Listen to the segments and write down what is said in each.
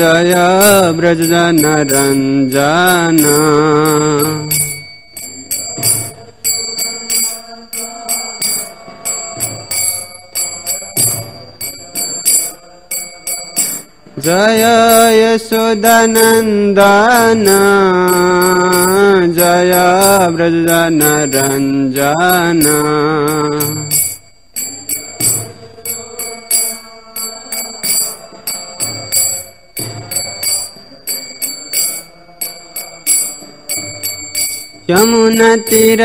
जय ब्रजजन रंजन जय यशोदानंदन जय ब्रजजन रंजन यमुना तीर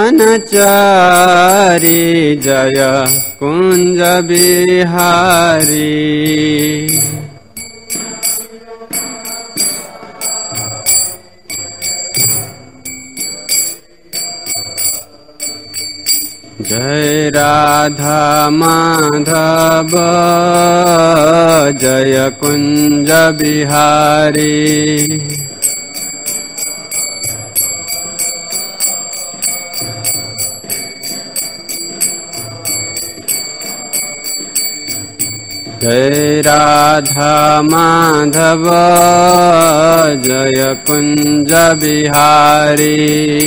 वनचारी जय कुंज बिहारी जय राधा माधव जय कुंज बिहारी जय राधा माधव जय कुंज बिहारी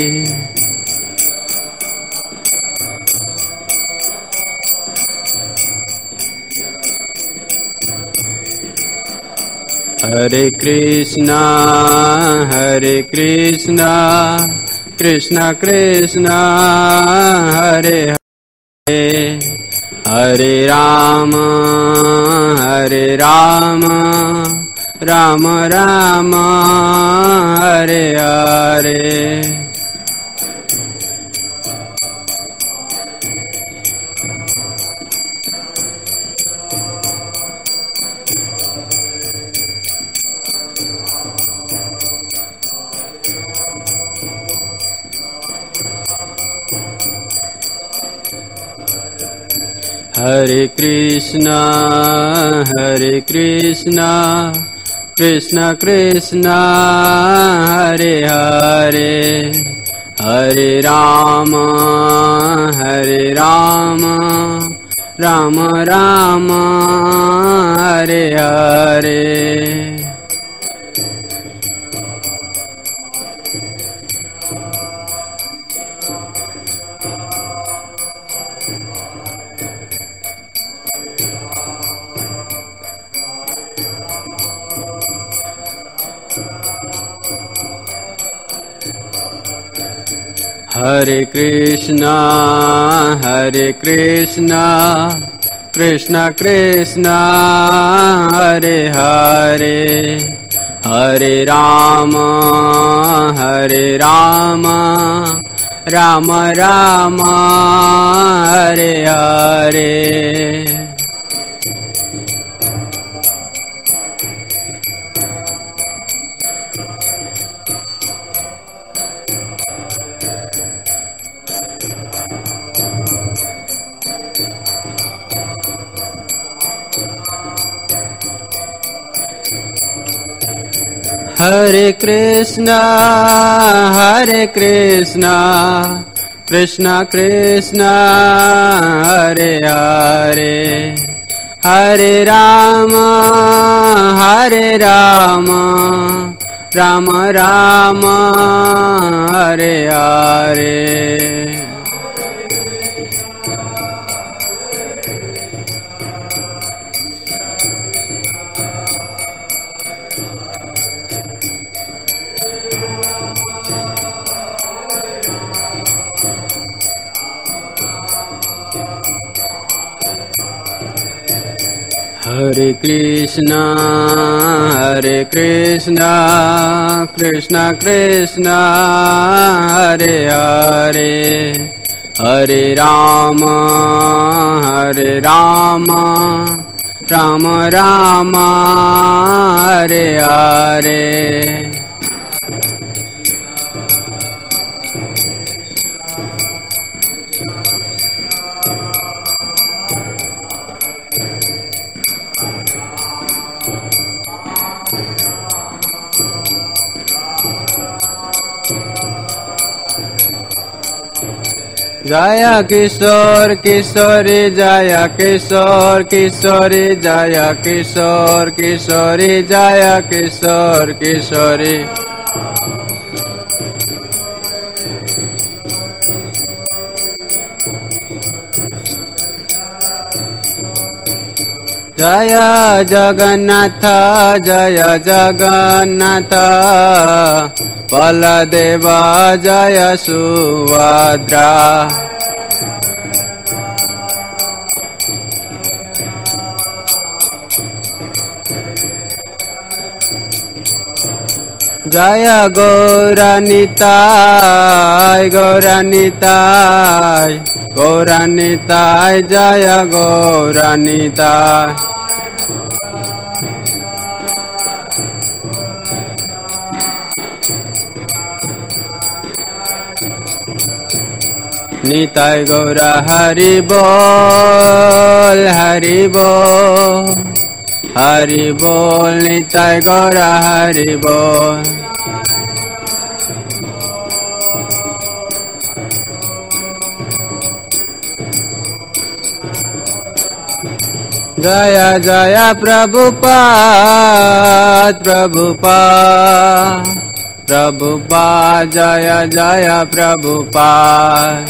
हरे कृष्णा कृष्ण कृष्ण हरे हरे हरे राम राम राम हरे हरे हरे कृष्णा कृष्ण कृष्ण हरे हरे हरे राम राम राम हरे हरे हरे कृष्णा कृष्ण कृष्ण हरे हरे हरे राम राम राम हरे हरे हरे कृष्णा कृष्ण कृष्ण हरे हरे हरे राम राम राम हरे हरे हरे कृष्णा कृष्ण कृष्ण हरे हरे हरे राम राम राम हरे हरे जय किशोर किशोरी जय किशोर किशोरी जय किशोर किशोरी जय किशोर किशोरी जय जगन्नाथ जय जगन्नाथ बलदेव जय सुभद्रा जय गौरानिताय गौरानिताय गौरानिताय जय गौरानिताय निताय गौरा हरि बोल निताय गौरा हरि बोल जय जय प्रभुपाद प्रभुपाद प्रभुपाद जय जय प्रभुपाद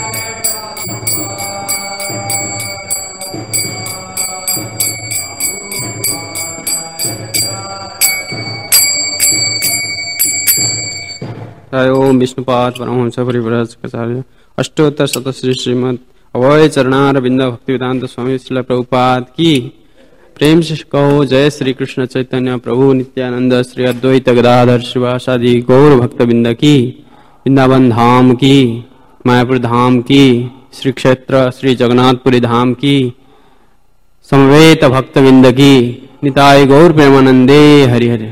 ओम विष्णुपाद परमहंस परिव्राजकाचार्य अष्टोत्तर शतश्री श्रीमद अभय चरणारविंद भक्तिवेदांत स्वामी श्रील प्रभुपाद की प्रेम से कहो जय श्री कृष्ण चैतन्य प्रभु नित्यानंद श्री अद्वैत गदाधर शिवासादि गौर भक्तबिंद की वृंदावन धाम की मायापुर धाम की श्री क्षेत्र श्री जगन्नाथपुरी धाम की समवेत भक्तबिंद की निताय गौर प्रेमानंदे हरि हरि।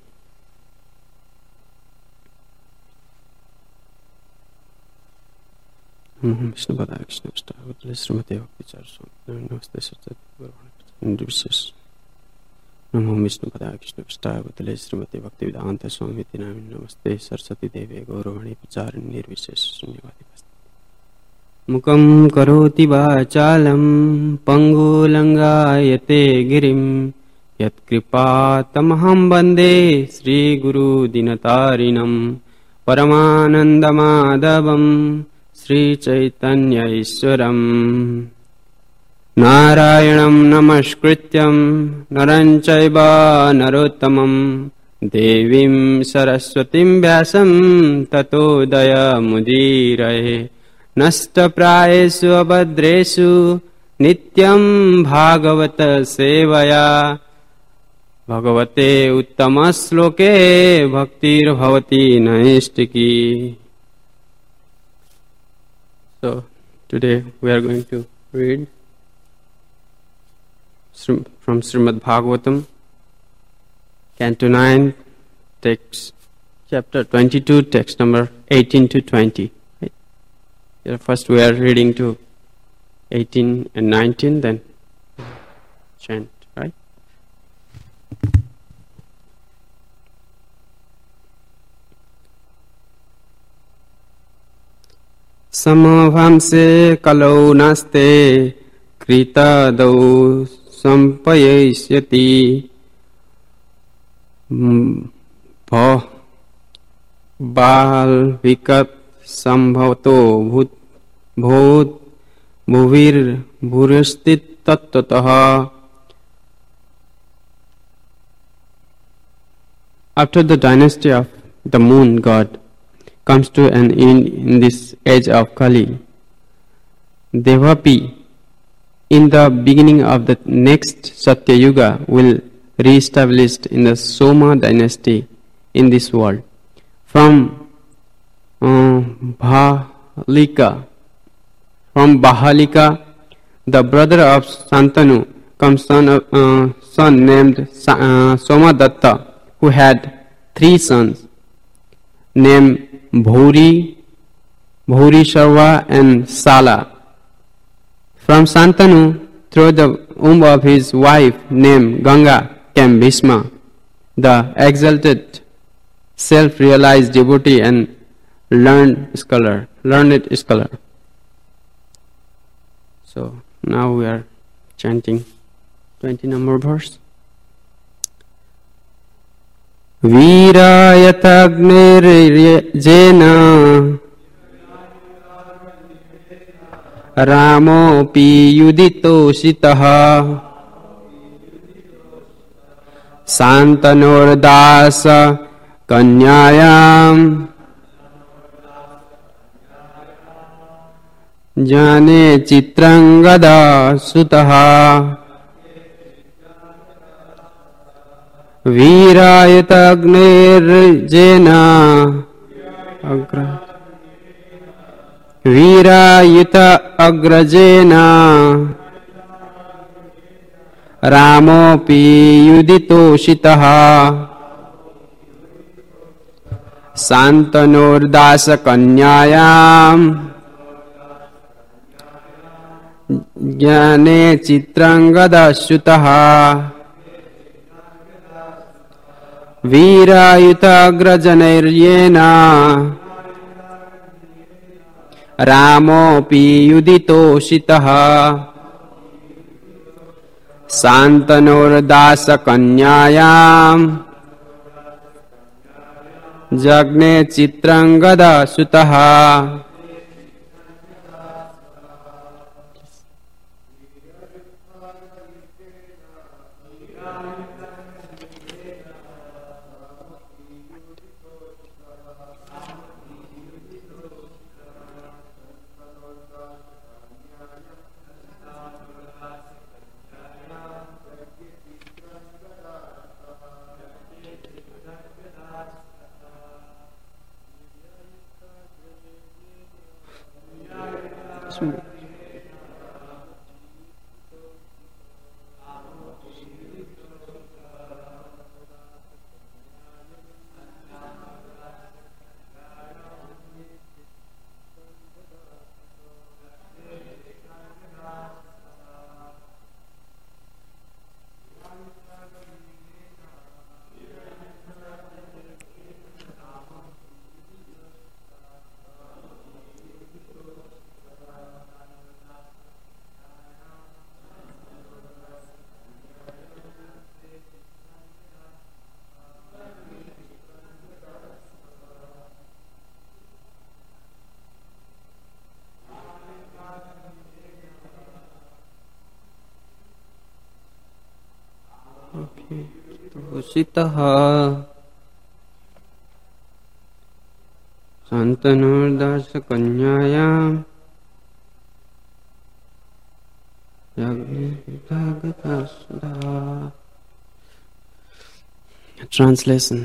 विष्णु पदा कृष्ण श्रीमती भक्तिचार नमस्ते सरस्वती विशेष नमो विष्णु पदा कृष्ण पृष्ठावतले श्रीमती भक्ति वेदांत स्वामी नमस्ते सरस्वती देवे गौरवाणी प्रचार निर्विशेष शून्यवादी मुखं करोति वाचालं पंगुलंगायते गिरिं यत्कृपातमहं वन्दे श्रीगुरुदीनतारिणं परमानन्दमाधवं श्रीचैतन्य ईश्वरम् नारायणं नमस्कृत्यं नरं चैव नरोत्तमं देवीं सरस्वतीं व्यासं ततो दयामुदीरये नष्टप्रायेषु अभद्रेषु नित्यं भागवत सेवया भगवते उत्तमश्लोके भक्तिर्भवति नैष्टिकी। So today we are going to read from Srimad Bhagavatam, Canto 9, text chapter 22, text number 18 to 20. Right? First we are reading to 18 and 19, then chant, right? समभांसे कलौ नास्ते कृतादौ संपयिष्यति बालविकत संभवतो भूत भुविर्भुरस्थित तत्वतः। After the dynasty of the moon god comes to an end in this age of Kali, Devapi, in the beginning of the next Satya Yuga, will re-established in the Soma dynasty in this world. From Bahalika, the brother of Santanu, comes son named Somadatta, who had 3 sons named Bhuri, Sharva and Sala. From Santanu, through the womb of his wife named Ganga, came Bhishma, the exalted, self-realized devotee and learned scholar. So now we are chanting 20 number verse. Virayatagnirjena Ramopi yuditositaha Santanordasa Kanyayam Jane Chitrangada Sutaha Virayatagnirjena Virayita agrajena Ramopi yuditoshitaha Santanordasa Kanyayam Jnane Chitrangada Sutaha Virayita agrajanaryena Ramopi yuditoshitaha Santanordasa Kanyayam Jagne Chitrangada Sutaha. Sitaha Santanordasa Kanyayam Translation.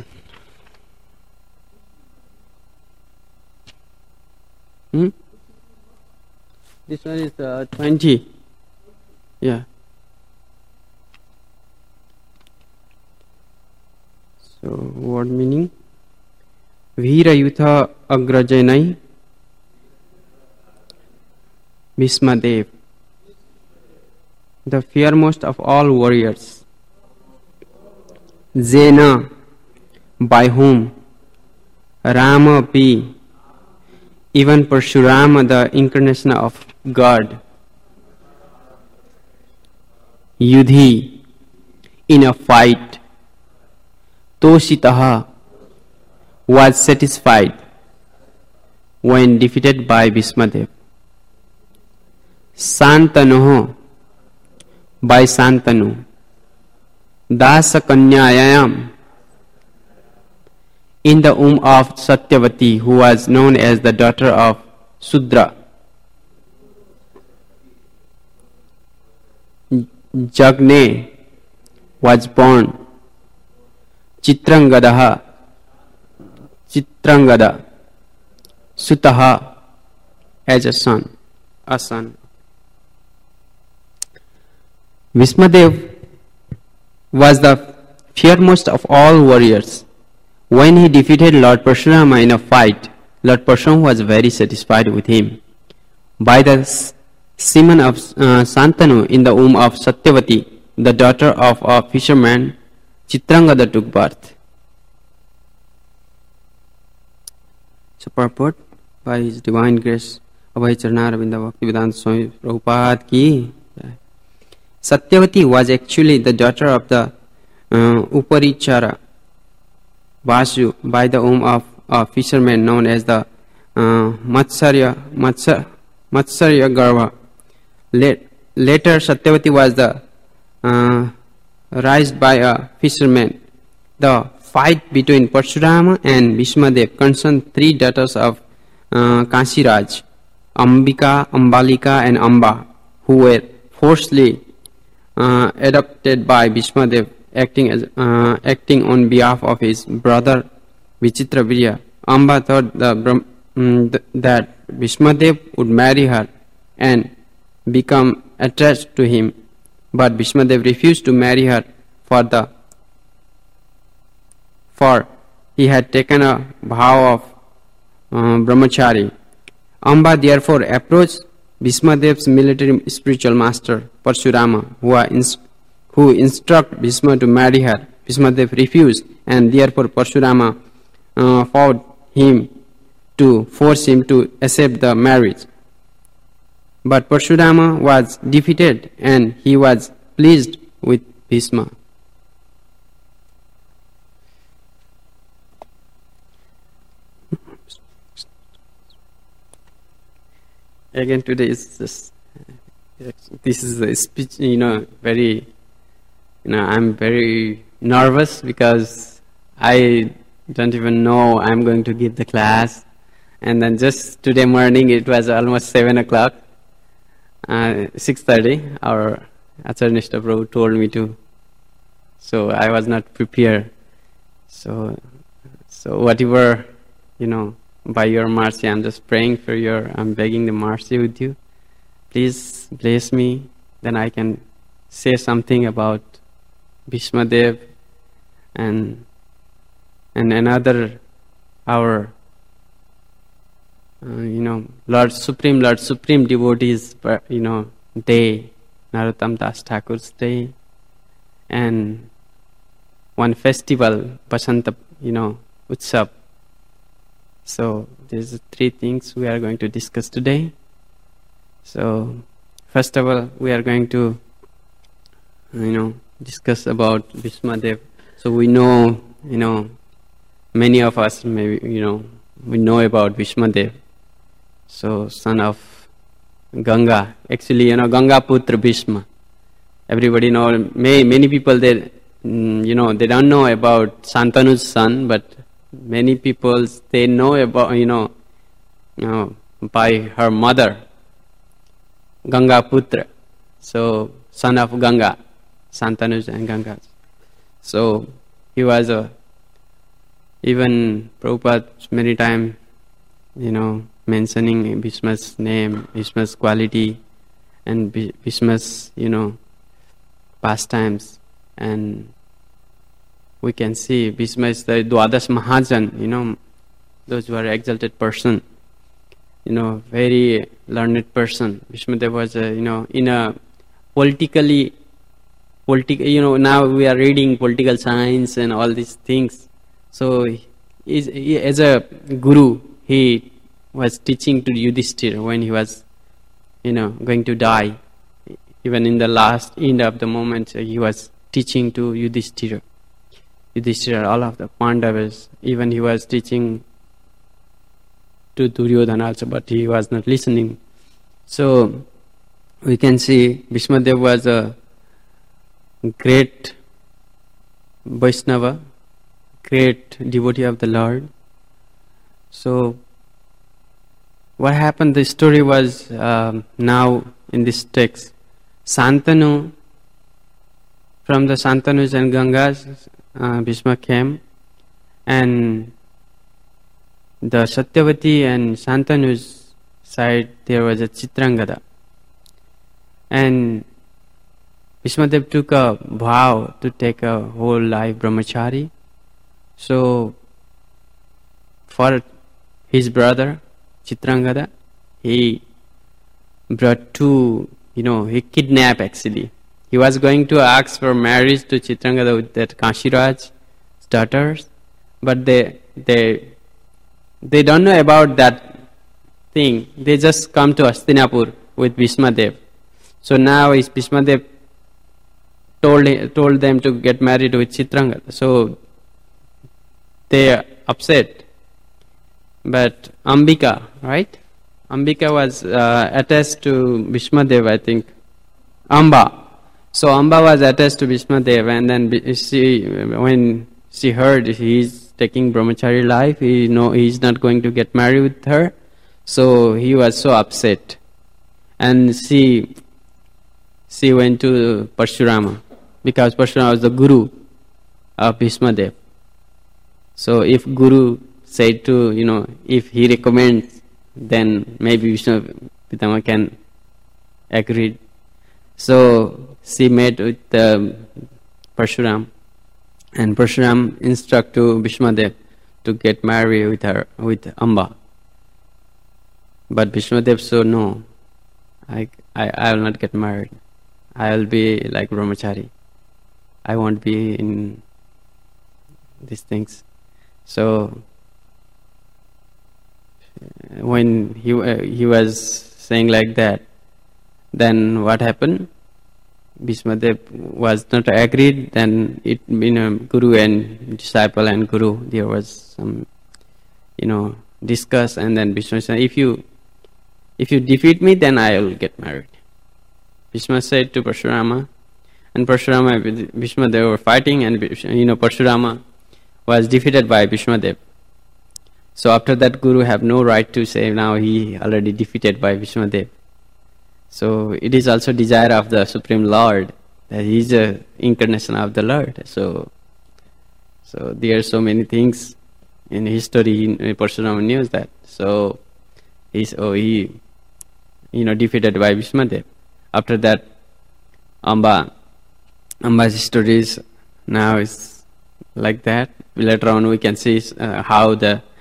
This one is 20. Yeah. So, word meaning Virayutha Agrajanai Bhismadev, the fearmost of all warriors. Jena, by whom? Rama P, even Parshurama, the incarnation of God. Yudhi, in a fight. Toshitaha, was satisfied when defeated by Bhismadev. Santanoho, by Santanu. Dasa Kanyayam, in the womb of Satyavati, who was known as the daughter of Sudra. Jagne, was born. Chitrangadaha, Chitrangada, Sutaha, as a son. Bhismadev was the fearmost of all warriors. When he defeated Lord Parshurama in a fight, Lord Parshurama was very satisfied with him. By the semen of Santanu in the womb of Satyavati, the daughter of a fisherman, Chitrangada took birth. So purport, by His divine grace, Abhay Charanarinda Bhaktivedanta Swami Prabhupada ki. Satyavati was actually the daughter of the Uparichara Vasu by the womb of a fisherman known as the Matsarya Garbha. Later, Satyavati was raised by a fisherman. The fight between Parshurama and Bhishmadev concerned three daughters of Kashiraj, Ambika, Ambalika and Amba, who were forcibly adopted by Bhishmadev, acting on behalf of his brother Vichitravirya. Amba thought that Bhishmadev would marry her and become attached to him, but Bhishmadev refused to marry her for he had taken a vow of brahmachari. Amba therefore approached Bhishmadev's military spiritual master Parshurama, who instructed Bhishma to marry her. Bhishmadev refused, and therefore Parshurama fought him to force him to accept the marriage. But Parshurama was defeated and he was pleased with Bhishma. Again today is this is a speech, very, I'm very nervous because I don't even know I'm going to give the class. And then just today morning it was almost 7 o'clock. 6:30, our Acharya Nishta Prabhu told me to. So I was not prepared. So whatever, by your mercy, I'm just praying for I'm begging the mercy with you. Please bless me, then I can say something about Bhishmadev and another, our Lord Supreme devotees, day, Narottam Das Thakur's day, and one festival, Basanta, Utsav. So these are three things we are going to discuss today. So first of all, we are going to, discuss about Bhishmadev. So we know, many of us maybe, we know about Bhishmadev. So son of Ganga, actually, Ganga Putra Bhishma. Everybody know, many people they don't know about Santanu's son, but many people they know about, by her mother, Ganga Putra. So son of Ganga, Santanuj and Ganga. So he was even Prabhupada many times, mentioning Bhishma's name, Bhishma's quality, and Bhishma's, pastimes. And we can see Bhishma is the Dwadash Mahajan, those who are exalted person, very learned person. Bhishmadev was, in a now we are reading political science and all these things. So he, as a guru, he was teaching to Yudhishthira when he was, going to die. Even in the last end of the moment, he was teaching to Yudhishthira, all of the Pandavas. Even he was teaching to Duryodhana also, but he was not listening. So we can see Bhishmadev was a great Vaishnava, great devotee of the Lord. So what happened, the story was now in this text. Santanu, from the Santanus and Gangas, Bhishma came, and the Satyavati and Santanu's side there was a Chitrangada. And Bhishmadev took a vow to take a whole life brahmachari. So for his brother Chitrangada, he brought two, he kidnapped actually. He was going to ask for marriage to Chitrangada with that Kashiraj's daughters, but they don't know about that thing, they just come to Hastinapur with Bhishmadev. So now is Bhishmadev told them to get married with Chitrangada. So they are upset. But Ambika, right? Ambika was attached to Bhishmadev, I think. Amba. So Amba was attached to Bhishmadev, and then when she heard he is taking brahmachari life, he's not going to get married with her. So he was so upset. And she went to Parshurama, because Parshurama was the guru of Bhishmadev. So if guru said to, if he recommends, then maybe Vishnu Pitama can agree. So she met with Parshuram, and Parshuram instructed to Bhishmadev to get married with Amba. But Bhishmadev said, no, I will not get married. I will be like brahmachari. I won't be in these things. So when he was saying like that, then what happened? Bhishmadev was not agreed. Then guru and disciple and guru, there was some discuss, and then Bhishma said, if you defeat me, then I will get married. Bhishma said to Parshurama, and Parshurama and Bhishma, they were fighting, and Parshurama was defeated by Bhishmadev. So after that, guru have no right to say now he already defeated by Bhishmadev. So it is also desire of the Supreme Lord, that he is a incarnation of the Lord. So there are so many things in history. Parshurama knew that. So he defeated by Bhishmadev. After that, Amba's stories now is like that. Later on, we can see how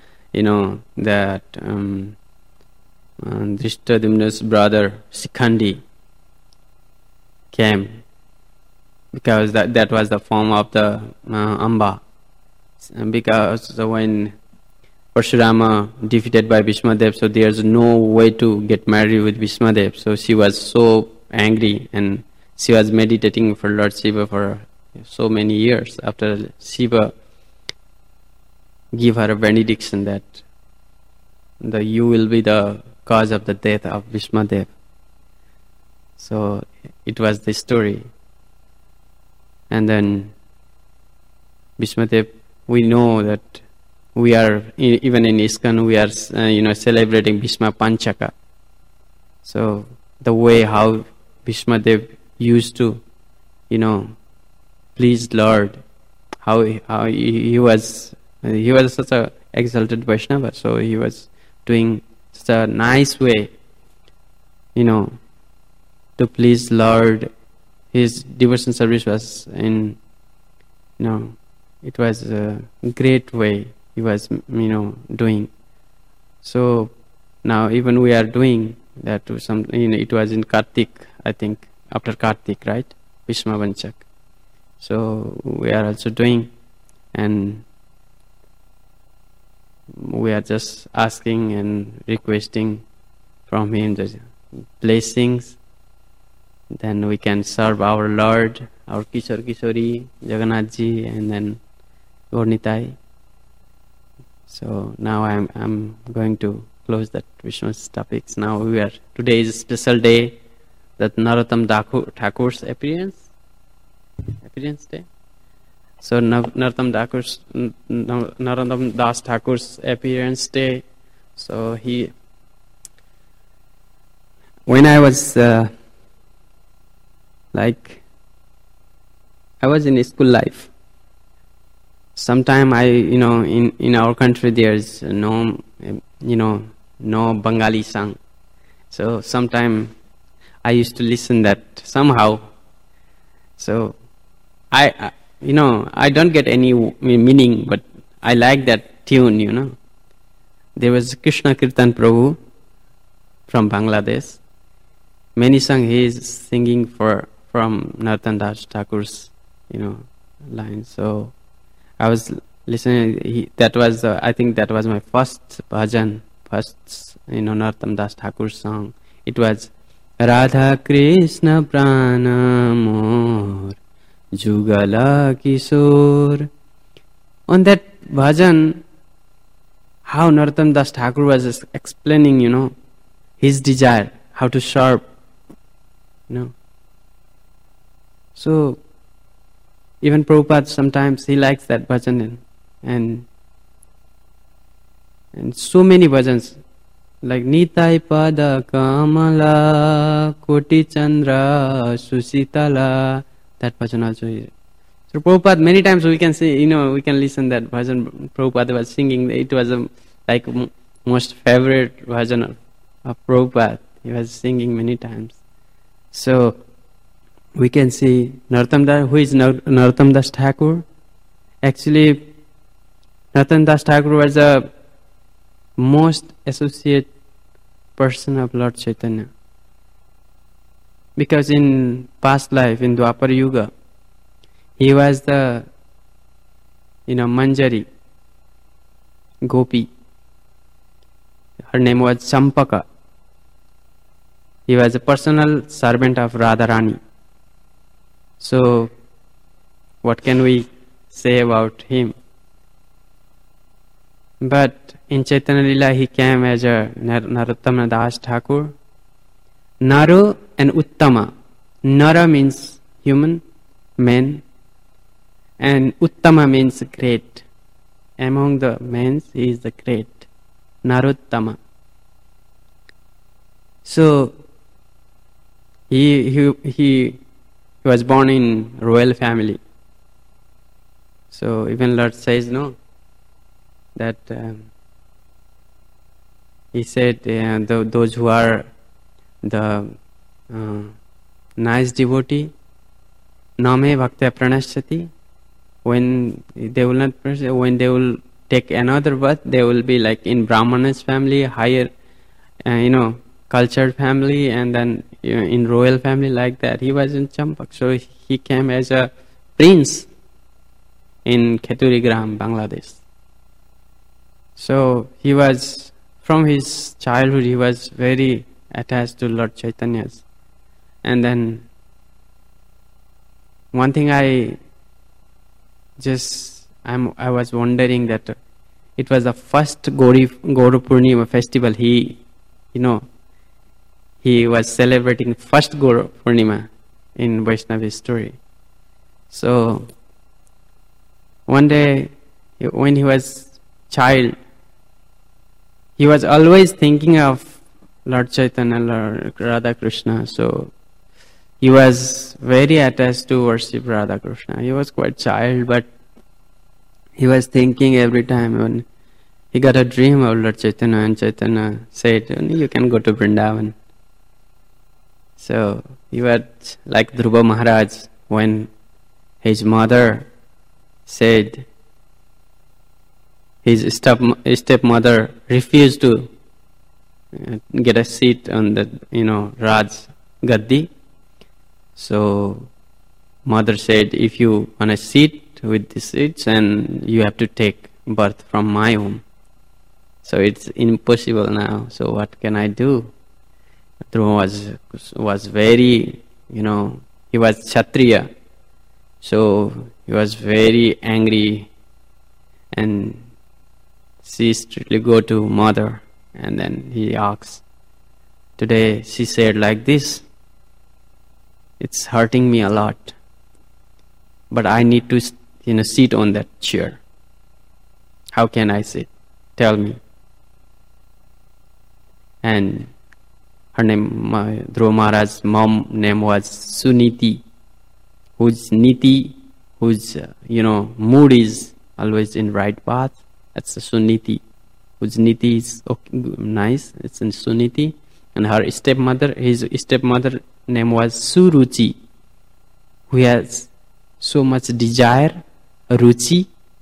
Drishtadumna's brother Shikhandi came, because that was the form of the Amba. And because when Parshurama defeated by Bhishmadev, so there's no way to get married with Bhishmadev. So she was so angry, and she was meditating for Lord Shiva for so many years. After Shiva give her a benediction that you will be the cause of the death of Bhishmadev. So it was the story. And then Bhishmadev, we know that we are, even in ISKCON, we are celebrating Bhishma Panchaka. So the way how Bhishmadev used to please Lord, how he was such a exalted Vaishnava, so he was doing such a nice way to please Lord. His devotion service was it was a great way he was doing. So now even we are doing that to some, it was in Kartik, I think, after Kartik, right? Bhishma Panchak. So we are also doing, and we are just asking and requesting from him the blessings. Then we can serve our Lord, our Kishore Kishori, Jagannath Ji, and then Gaur Nitai. So now I'm going to close that Vishnu's topics. Now today is a special day, that Narottam Thakur's appearance day. So Narottam Das Thakur's appearance day. So when I was I was in school life. Sometime in our country there's no Bengali song. So sometime I used to listen that somehow. So I don't get any meaning, but I like that tune, There was Krishna Kirtan Prabhu from Bangladesh. Many songs he is singing from Narottam Das Thakur's, lines. So I was listening. I think that was my first bhajan first, Narottam Das Thakur's song. It was Radha Krishna Prana Mor Jugala Kishore. On that bhajan, how Narottam Das Thakur was explaining, his desire, how to serve, So, even Prabhupada sometimes he likes that bhajan, and so many bhajans like Nitai Pada Kamala Koti Chandra Susitala, that bhajan also is. So Prabhupada, many times we can see, we can listen that bhajan Prabhupada was singing. It was most favorite bhajan of Prabhupada. He was singing many times. So we can see Narottam Das. Who is Narottam Das Thakur? Actually, Narottam Das Thakur was the most associate person of Lord Chaitanya. Because in past life, in Dwapar Yuga, he was the, Manjari, Gopi. Her name was Champaka. He was a personal servant of Radharani. So, what can we say about him? But in Chaitanya Lila, he came as a Narottam Das Thakur. Naru and Uttama. Nara means human, man, and Uttama means great. Among the men, he is the great. Narottama. So, he was born in royal family. So even Lord says that he said those who are the nice devotee, name bhaktya pranashati, when they will take another birth, they will be like in Brahmana's family, higher, cultured family, and then in royal family like that. He was in Champak, so he came as a prince in Kheturigram, Bangladesh. So he was, from his childhood, he was very attached to Lord Chaitanya's. And then one thing I was wondering that it was the first Gauri Purnima festival. He was celebrating first Gauri Purnima in Vaishnava history. So one day when he was child, he was always thinking of Lord Chaitanya, Lord Radha Krishna. So he was very attached to worship Radha Krishna. He was quite child, but he was thinking every time when he got a dream of Lord Chaitanya, and Chaitanya said, you can go to Vrindavan. So he was like Dhruva Maharaj when his mother said, his stepmother refused to get a seat on the Raj Gaddi. So mother said, if you want a seat with the seats, and you have to take birth from my womb. So it's impossible now. So what can I do? Dhruva was very, he was Kshatriya. So he was very angry, and she strictly go to mother, and then he asks. Today she said like this, it's hurting me a lot, but I need to sit on that chair. How can I sit? Tell me. And her name, Dhruva Maharaj's mom name was Suniti, whose niti, whose mood is always in right path. That's a Suniti, whose niti is nice. It's in Suniti. And her stepmother, his stepmother name was Suruchi, who has so much desire, ruchi.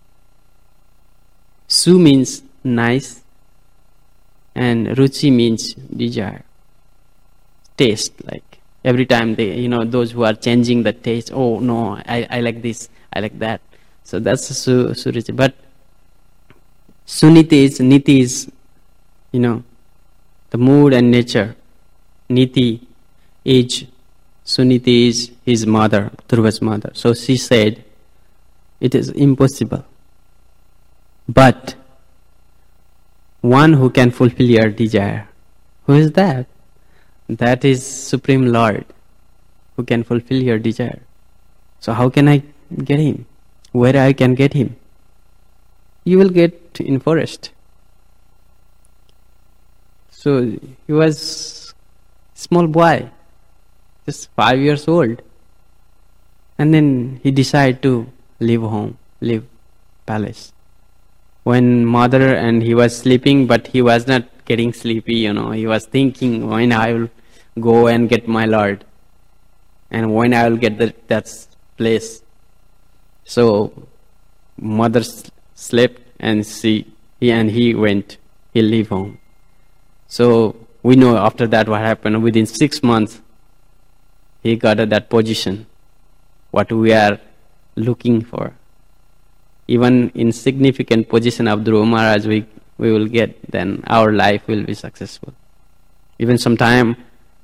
Su means nice, and ruchi means desire, taste. Like every time they, those who are changing the taste. Oh no, I like this, I like that. So that's Suruchi. But Suniti is, niti is, the mood and nature. Niti is, Suniti is his mother, Dhruva's mother. So she said, it is impossible. But one who can fulfill your desire. Who is that? That is Supreme Lord, who can fulfill your desire. So how can I get him? Where I can get him? You will get in forest. So he was small boy, just 5 years old. And then he decided to leave home, leave palace. When mother and he was sleeping, but he was not getting sleepy, he was thinking when I will go and get my Lord, and when I will get that place. So mother slept and he went, he leave home. So we know after that what happened. Within 6 months, he got that position, what we are looking for. Even in significant position of Dhruva Maharaj, we will get, then our life will be successful. Even sometime,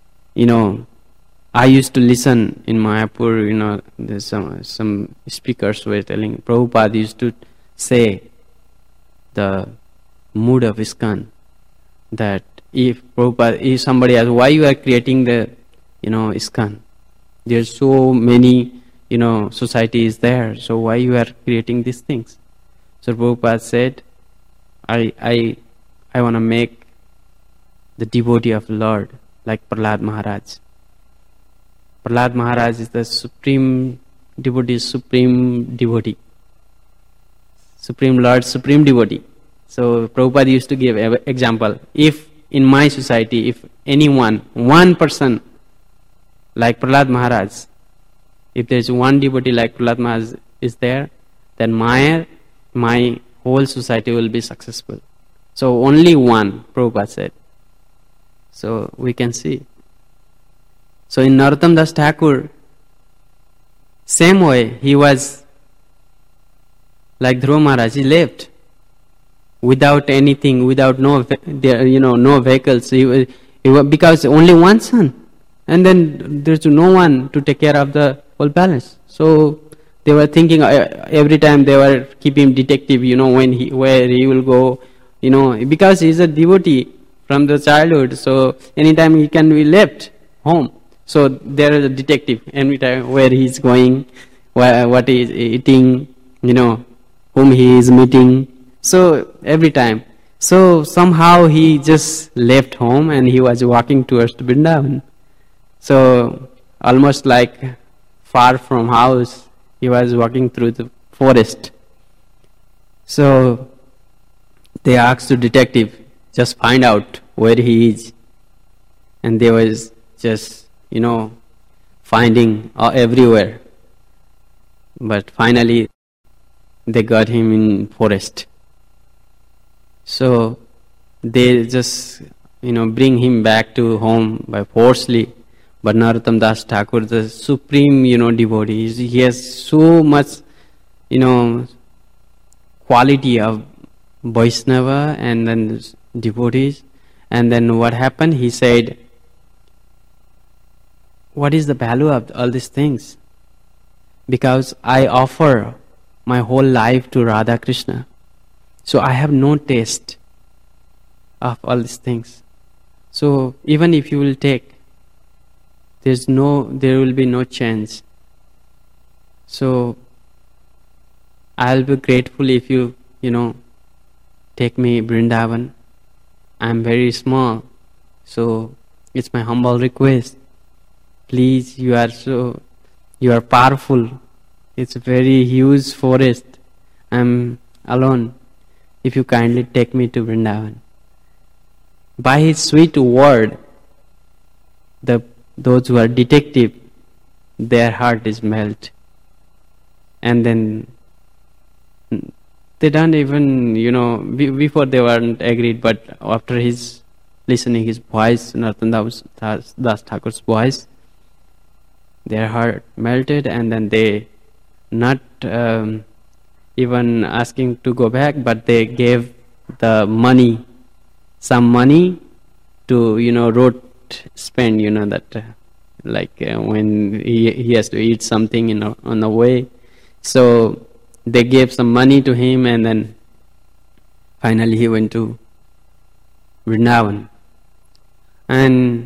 I used to listen in Mayapur, there's some speakers were telling, Prabhupada used to say the mood of ISKCON, that if somebody asks, why you are creating the, ISKCON? There's so many, societies there, so why you are creating these things? So Prabhupada said, I want to make the devotee of the Lord like Prahlad Maharaj. Prahlad Maharaj is the supreme devotee, Supreme Lord, Supreme devotee. So Prabhupada used to give an example. If in my society, if anyone, one person like Prahlad Maharaj, if there is one devotee like Prahlad Maharaj is there, then my whole society will be successful. So only one, Prabhupada said. So we can see. So in Narottam Das Thakur, same way, he was like Dhruva Maharaj, he left without anything, without no vehicles. Because only one son, and then there's no one to take care of the whole palace. So they were thinking every time they were keeping detective, where he will go, because he's a devotee from the childhood. So anytime he can be left home. So there is a detective every time where he's going, what he is eating, whom he is meeting. So every time. So somehow he just left home and he was walking towards Vrindavan. So almost like far from house, he was walking through the forest. So they asked the detective, just find out where he is. And they was just, finding everywhere. But finally, they got him in forest. So they just, bring him back to home by forcefully. But Narottam Das Thakur, the supreme, devotee, he has so much, quality of Vaishnava and then devotees. And then what happened? He said, what is the value of all these things? Because I offer my whole life to Radha Krishna. So I have no taste of all these things. So even if you will take, there will be no change. So I'll be grateful if you, take me Vrindavan. I'm very small, so it's my humble request. Please, you are powerful. It's a very huge forest. I'm alone. If you kindly take me to Vrindavan. By his sweet word, those who are detective, their heart is melt. And then they don't even, before they weren't agreed, but after his listening his voice, Narottam Das Thakur's voice, their heart melted, and then they not even asking to go back, but they gave the money some money to, road spend, that when he has to eat something on the way. So they gave some money to him, and then finally he went to Vrindavan. And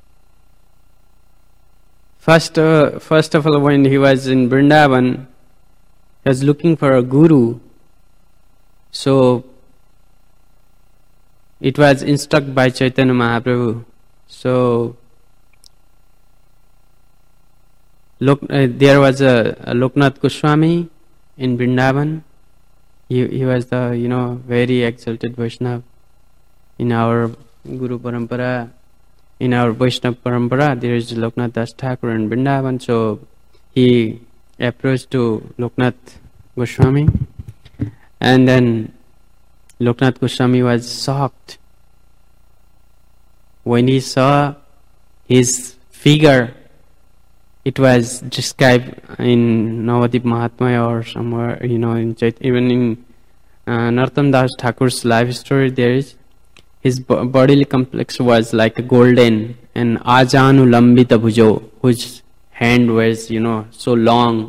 first of all, when he was in Vrindavan, he was looking for a guru. So it was instructed by Chaitanya Mahaprabhu. So there was a Loknath Goswami in Vrindavan. He was the very exalted Vaishnava in our Guru Parampara. In our Vaishnava Parampara, there is Loknath Das Thakur in Vrindavan. So he approached to Loknath Goswami, and then Loknath Goswami was shocked when he saw his figure. It was described in Navadip Mahatmya or somewhere, even in Narottam Das Thakur's life story, there is his bodily complex was like a golden, and Ajanu Lambita Bhujo, whose hand was, so long,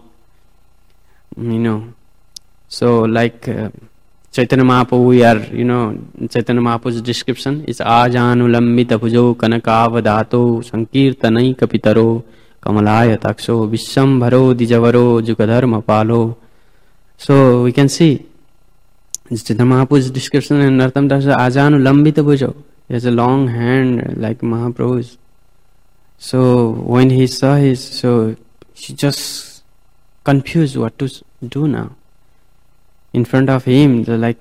So like Chaitanya Mahaprabhu, we are, Chaitanya Mahaprabhu's description is Ajanu Lambita Bhujo Kanakavadato Sankirtanai Kapitaro Kamalaya Taksho Vishambharo Dijavaro Jukadharma Palo. So we can see Chaitanya Mahaprabhu's description in Narottam Das, Ajanu Lambita Bhujo. He has a long hand like Mahaprabhu's. So when he saw so he just confused what to do now. In front of him,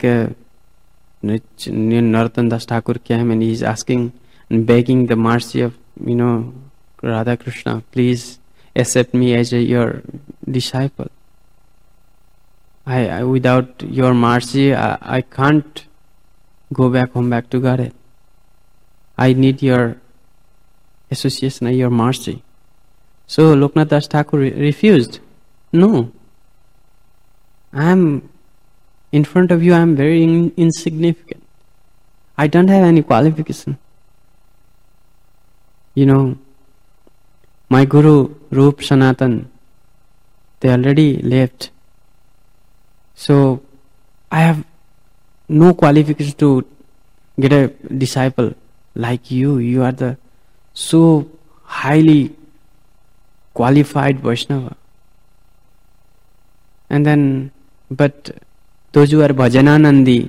Narottam Das Thakur came and he's asking and begging the mercy of, Radha Krishna, please accept me as your disciple. I without your mercy, I can't go back to Godhead. I need your association, your mercy. So Loknath Das Thakur refused. No, I'm in front of you, I'm very insignificant. I don't have any qualification. My Guru, Rup Sanatan, they already left. So I have no qualification to get a disciple like you. You are the so highly qualified Vaishnava. And then, but those who are Bhajananandi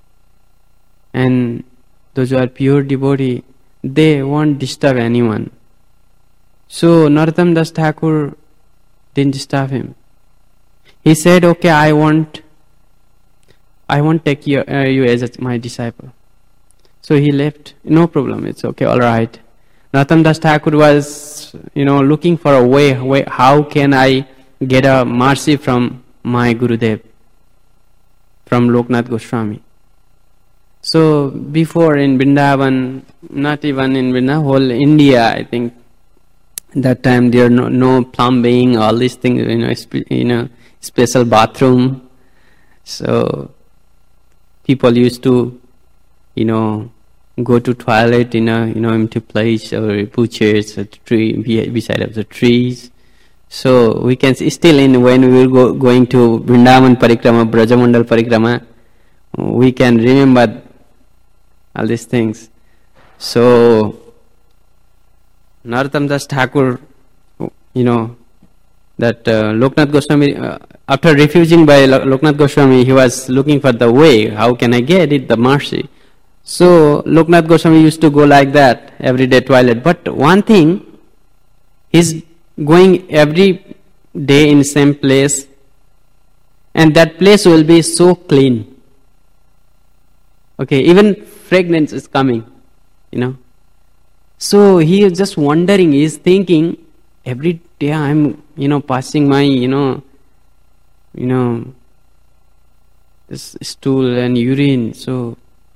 and those who are pure devotee, they won't disturb anyone. So Narottam Das Thakur didn't disturb him. He said, okay, I won't take you as my disciple. So he left. No problem, it's okay, alright. Narottam Das Thakur was, looking for a way, how can I get a mercy from my Gurudev, from Loknath Goswami. So before in Vrindavan, not even in Vrindavan, whole India, I think, that time there no plumbing, all these things, special bathroom. So people used to, go to toilet in a, empty place or bushes, a tree beside of the trees. So we can see still when we were going to Vrindavan Parikrama, Brajamandal Parikrama, we can remember all these things. So Narottam Das Thakur, that Loknath Goswami, after refusing by Loknath Goswami, he was looking for the way, how can I get it, the mercy. So Loknath Goswami used to go like that, everyday toilet. But one thing, he's going every day in same place, and that place will be so clean. Okay, even fragrance is coming, So he is just wondering, he is thinking, every day I'm, passing my, this stool and urine, so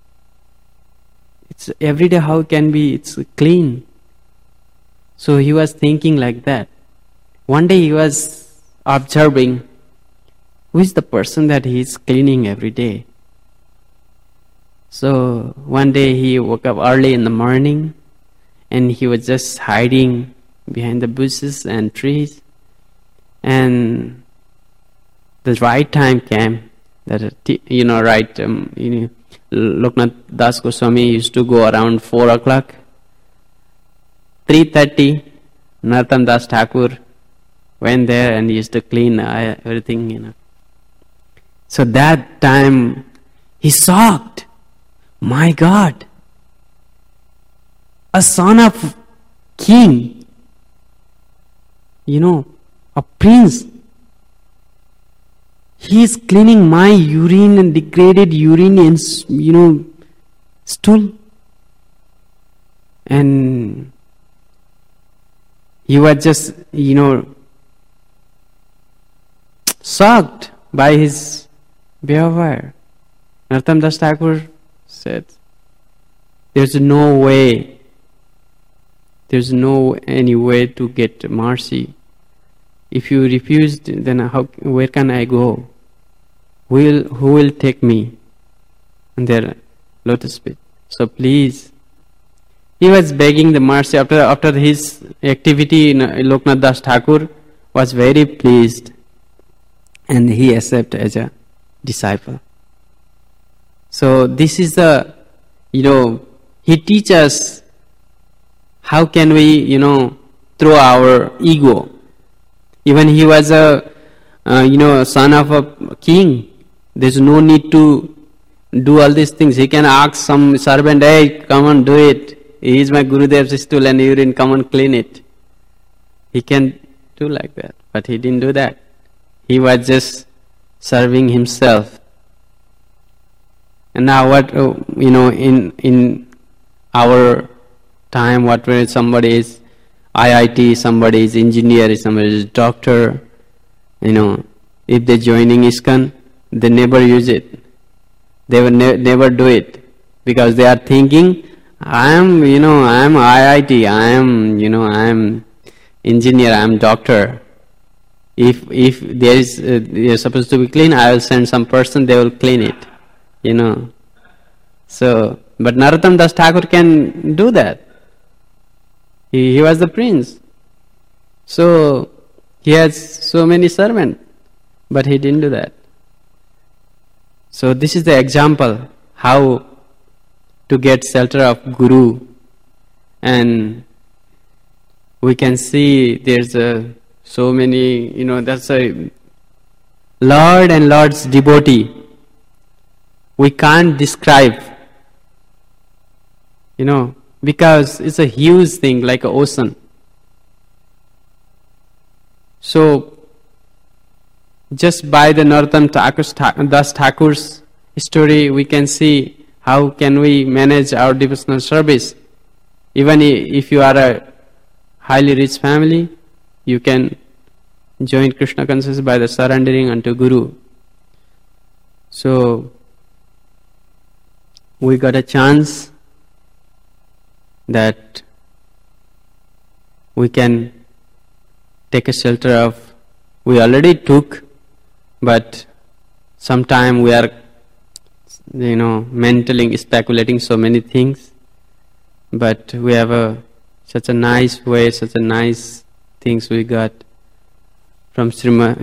it's every day how can be, it's clean. So he was thinking like that. One day he was observing, who is the person that he is cleaning every day? So one day he woke up early in the morning and he was just hiding behind the bushes and trees. And the right time came. Loknath Das Goswami used to go around 4 o'clock. 3:30, Narottam Das Thakur went there and used to clean everything. So that time he shocked. My God, a son of king, a prince, he is cleaning my urine and degraded urine and, stool. And he was just, shocked by his behavior. Narottam Das Thakur said, there's no any way to get mercy. If you refused, then where can I go? Who will take me? And their lotus feet. So please, he was begging the mercy. After his activity, Loknath Das Thakur was very pleased, and he accepted as a disciple. So this is the, he teaches us how can we, through our ego. Even he was a son of a king. There's no need to do all these things. He can ask some servant, hey, come and do it. He is my Gurudev's stool and urine, come and clean it. He can do like that. But he didn't do that. He was just serving himself. And now what, in our time, where somebody is IIT, somebody is engineer, somebody is doctor, if they're joining ISKCON, they never use it. They will never do it. Because they are thinking, I am IIT, I am engineer, I am doctor. If there is, you're supposed to be clean, I will send some person, they will clean it. So, but Narottam Das Thakur can do that. He was the prince. So, he has so many servants, but he didn't do that. So, this is the example how to get shelter of Guru. And we can see there's so many, that's a Lord and Lord's devotee. We can't describe, because it's a huge thing like an ocean. So, just by the Narottam Das Thakur's story, we can see how can we manage our devotional service. Even if you are a highly rich family, you can join Krishna consciousness by the surrendering unto Guru. So, we got a chance that we can take a shelter of, we already took, but sometime we are, mentally speculating so many things, but we have such a nice way, such a nice things we got from Srimad,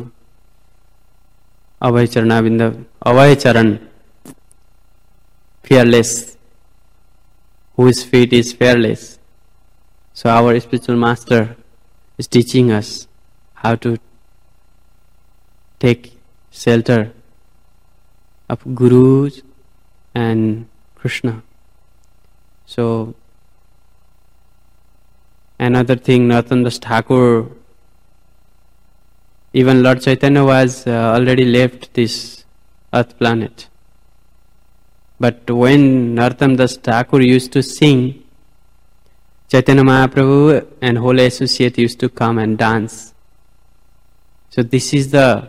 Abhay Charan, fearless, whose feet is fearless. So our spiritual master is teaching us how to take shelter of Gurus and Krishna. So another thing, Narottam Das Thakur, even Lord Chaitanya was already left this earth planet. But when Narottam Das Thakur used to sing, Chaitanya Mahaprabhu and whole associate used to come and dance. So this is the,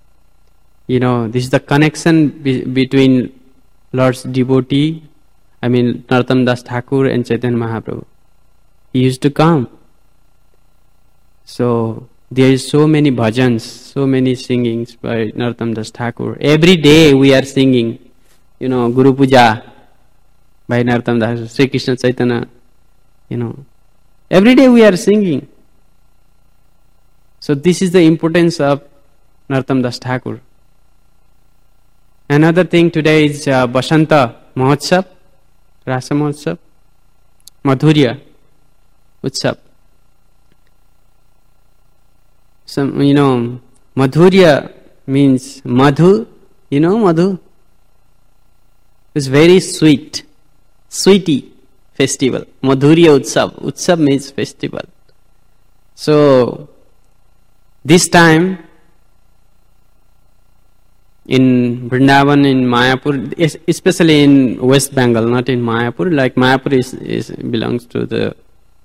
connection between Lord's devotee, Narottam Das Thakur and Chaitanya Mahaprabhu. He used to come. So there is so many bhajans, so many singings by Narottam Das Thakur. Every day we are singing, Guru Puja, by Narottam Das, Sri Krishna Chaitanya, every day we are singing. So this is the importance of Narottam Das Thakur. Another thing today is Basanta Mahotsav, Rasa Mahotsav, Madhurya Utsav. Madhurya means Madhu, Madhu? It's very sweet, sweety festival. Madhurya Utsav. Utsav means festival. So, this time, in Vrindavan, in Mayapur, especially in West Bengal, not in Mayapur, like Mayapur belongs to the,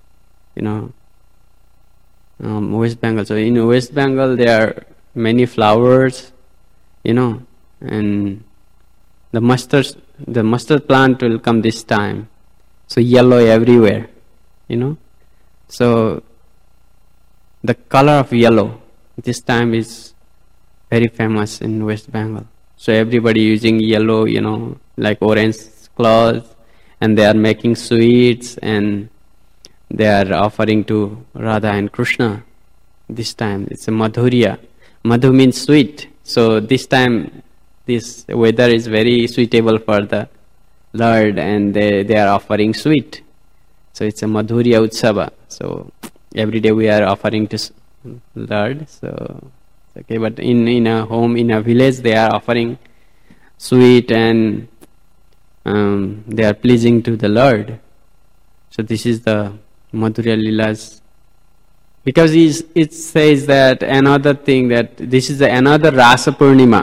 West Bengal. So in West Bengal there are many flowers, and the mustard plant will come this time. So yellow everywhere, So the color of yellow this time is very famous in West Bengal. So everybody using yellow, like orange cloth, and they are making sweets and they are offering to Radha and Krishna. This time it's a Madhurya. Madhu means sweet. So this time this weather is very suitable for the Lord, and they are offering sweet. So it's a Madhurya Utsava. So every day we are offering to Lord. So okay, but in a home, in a village, they are offering sweet and they are pleasing to the Lord. So this is the Madhurya Leelas. Because it says that another thing, that this is another Rasa Purnima.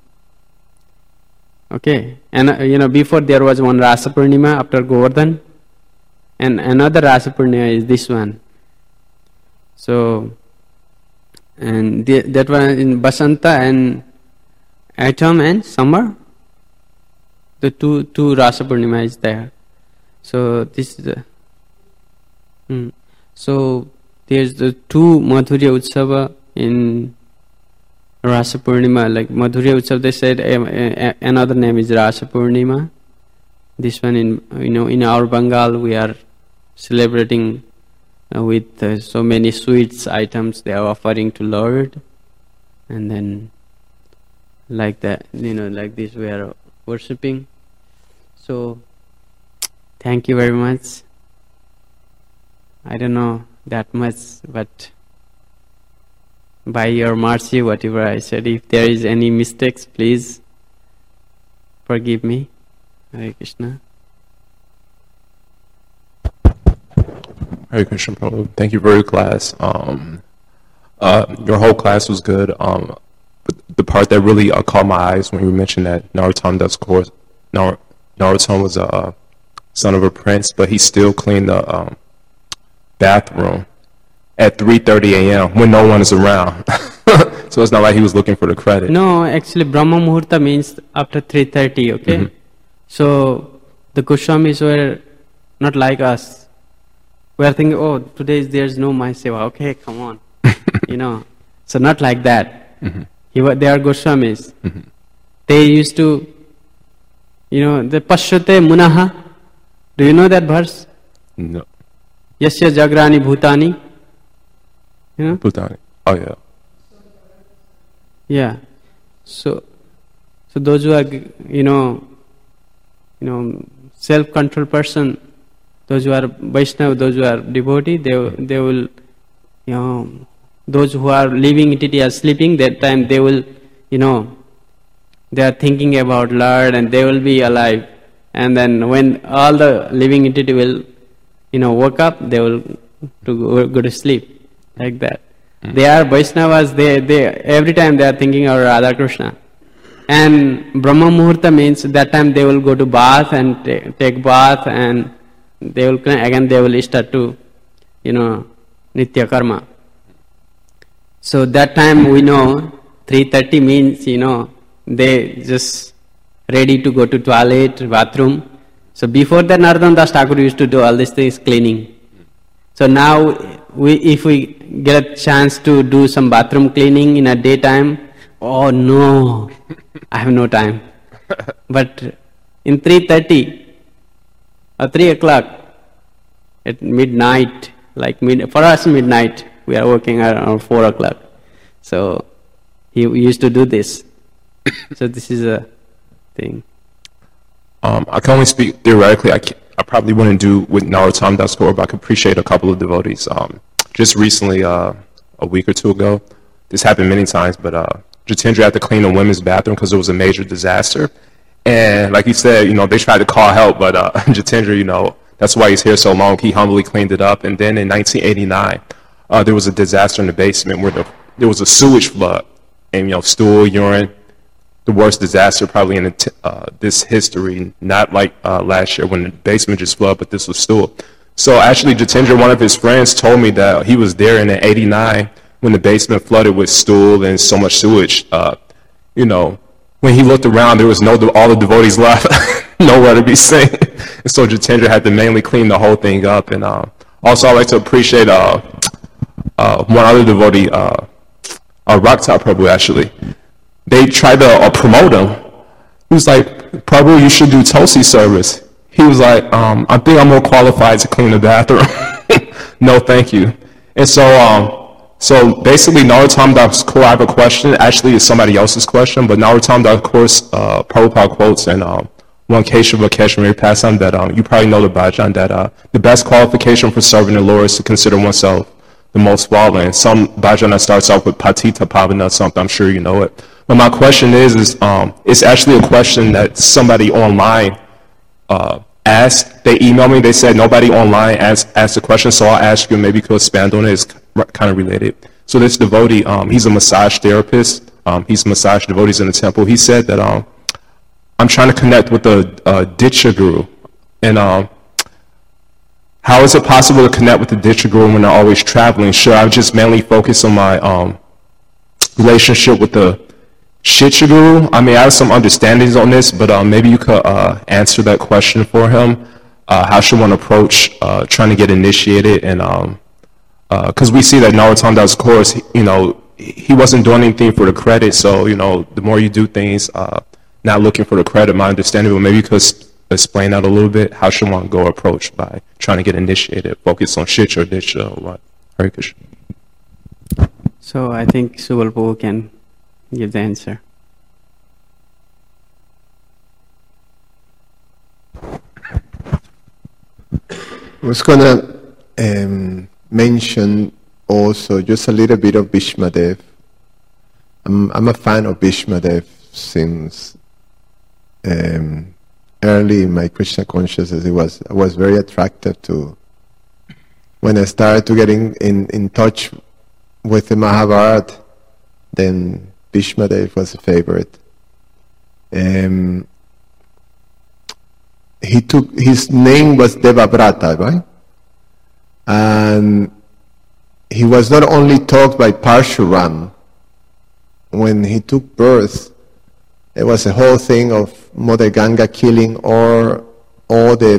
Okay, and before there was one Rasa Purnima after Govardhan, and another Rasa Purnima is this one. So, and that one in Basanta and autumn and summer, the two Rasa Purnima is there. So this is so there's the two Madhurya Utsava in Rasa Purnima. Like Madhurya Utsava, they said another name is Rasa Purnima. This one in our Bengal we are celebrating with so many sweets items they are offering to Lord, and then like that, like this we are worshipping. So thank you very much. I don't know that much, but by your mercy, whatever I said, if there is any mistakes, please forgive me. Hare Krishna. Hare Krishna, Prabhu. Thank you for your class. Your whole class was good. But the part that really caught my eyes when you mentioned that Narottam Das course, Narottam was a son of a prince, but he still cleaned the bathroom at 3:30 a.m. when no one is around. So it's not like he was looking for the credit. No, actually Brahma Muhurta means after 3:30, okay? Mm-hmm. So the Goswamis were not like us. We are thinking, oh, today there's no Mai Seva. Okay, come on. So not like that. Mm-hmm. They are Goswamis. Mm-hmm. They used to, the Pashyate Munaha. Do you know that verse? No. Yasya Jagrani Bhutani. Bhutani. Oh, yeah. Yeah. So those who are, self-controlled person, those who are Vaishnava, those who are devotee, they will, those who are living entity are sleeping, that time they will, they are thinking about Lord and they will be alive. And then when all the living entity will, woke up, they will go to sleep, like that. They are Vaishnavas, they every time they are thinking of Radha Krishna. And Brahma Muhurta means that time they will go to bath and take bath, and they will start to, Nitya Karma. So that time we know 3:30 means, they just ready to go to toilet, bathroom. So before that, Narottam Das Thakur used to do all these things, cleaning. So now, if we get a chance to do some bathroom cleaning in a daytime, oh no, I have no time. But in 3:30, 3 o'clock at midnight, for us midnight, we are working around 4 o'clock. So he used to do this. So this is a thing. I can only speak theoretically. I probably wouldn't do with Narottam Das Kaur, but I could appreciate a couple of devotees. Just recently, a week or two ago, this happened many times, but Jitendra had to clean a women's bathroom because it was a major disaster. And like you said, they tried to call help, but Jitendra, that's why he's here so long. He humbly cleaned it up. And then in 1989, there was a disaster in the basement where there was a sewage flood. And, stool, urine, the worst disaster probably in this history, not like last year when the basement just flooded, but this was stool. So actually, Jitendra, one of his friends, told me that he was there in 89 when the basement flooded with stool and so much sewage. When he looked around, there was all the devotees left, nowhere to be seen. And so Jitendra had to mainly clean the whole thing up. And also, I'd like to appreciate one other devotee, Rakta Prabhu, actually. They tried to promote him. He was like, Prabhu, you should do Tulsi service. He was like, I think I'm more qualified to clean the bathroom. No, thank you. And so basically, Narottam Das Kaur, I have a question. Actually, it's somebody else's question, but Narottam Das Kaur's Prabhupada quotes and one Keshava Keshmir Pasam that you probably know the bhajan that the best qualification for serving the Lord is to consider oneself the most fallen. Some bhajan that starts off with Patita Pavana, something, I'm sure you know it. But my question is it's actually a question that somebody online asked. They emailed me. They said nobody online asked the question, so I'll ask you. Maybe you could expand on it. It's kind of related. So this devotee, he's a massage therapist. He's a massage devotee in the temple. He said that I'm trying to connect with the Diksha Guru. And how is it possible to connect with the Diksha Guru when they're always traveling? Should I just mainly focus on my relationship with the Shiksha Guru? I mean, I have some understandings on this, but maybe you could answer that question for him. How should one approach trying to get initiated? And because we see that Narottam Das Kaur, he wasn't doing anything for the credit. So, the more you do things, not looking for the credit, my understanding, but maybe you could explain that a little bit. How should one go approach by trying to get initiated? Focus on Shiksha or Diksha or what? Hare Krishna. So I think Subal Prabhu can give the answer. I was going to mention also just a little bit of Bhishmadev. I'm a fan of Bhishmadev since early in my Krishna consciousness. I was very attracted to, when I started to get in touch with the Mahabharata, then Bhishmadev was a favorite. His name was Devabrata, right? And he was not only taught by Parshuram. When he took birth, there was a whole thing of Mother Ganga killing all the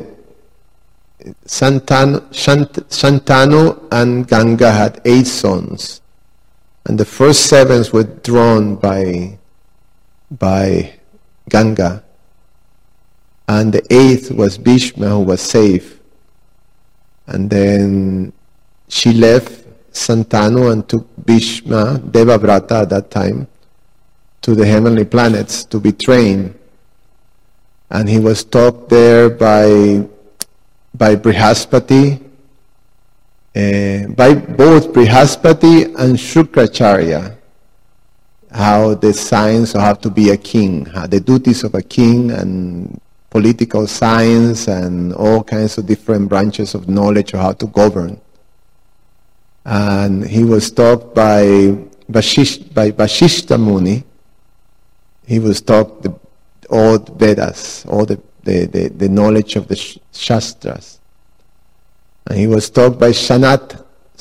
Shantanu and Ganga had 8 sons. And the first 7 were drawn by Ganga. And the 8th was Bhishma, who was safe. And then she left Santanu and took Bhishma, Devabrata at that time, to the heavenly planets to be trained. And he was taught there by Brihaspati, by both Brihaspati and Shukracharya, how the science of how to be a king, how the duties of a king and political science and all kinds of different branches of knowledge of how to govern. And he was taught by Vashishta Muni. He was taught all the Vedas, all the knowledge of the Shastras. And he was taught by Sanat